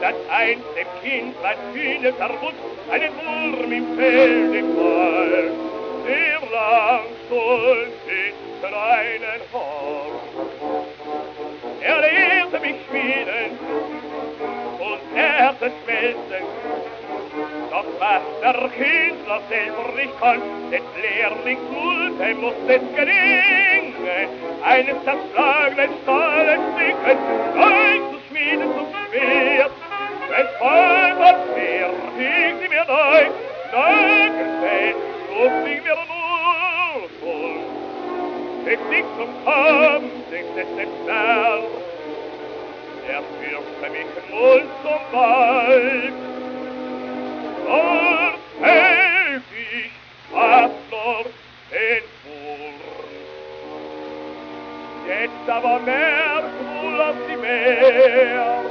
dass einst dem Kind was Kühnes erwusst, einen Wurm im Feld im Wald, der lang soll hinter einen Horn. Er lehrte mich spielen und Herzen schmelzen, doch was der Künstler selber nicht kann, des Lehrlingsmute muss es gelingen, eines zerschlagenen Stahles Stücken neu zu schmieden zum Schwert. Wenn's voll was Schwert, hielt sie mir neu, Nagelfett, schlug sie mir nur voll. Mit Nichts zum Kampf, singt es den Berg, er führte mich wohl zum Wald. Dort hält ich fast noch den Wurm. Jetzt aber merkt wohl auf die Meer.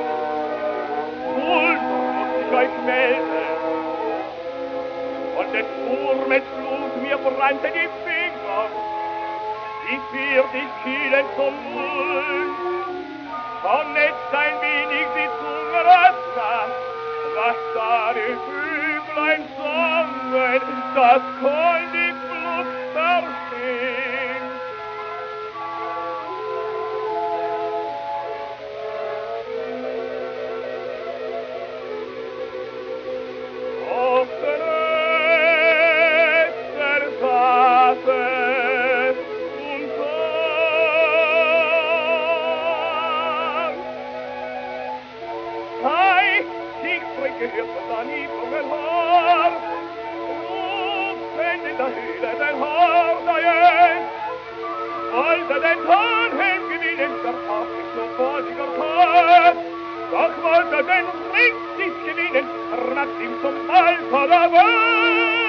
Wohl muss ich euch melden. Von des Wurmes Blut mir brannte die Finger, die für die Kielen zum Mund. Komm jetzt ein wenig die Zunge raus, was da die Vöglein sangen, das kann die Flucht verstehen. Offene Versagen und Tag. Gehört von der Niedungen Haar, rufen in der Höhle den Hordeien, wollte den Tarnhelm gewinnen, der Tag ist so vorsiger Tag, doch wollte den Ring nicht gewinnen, er macht ihm zum Alter der Welt.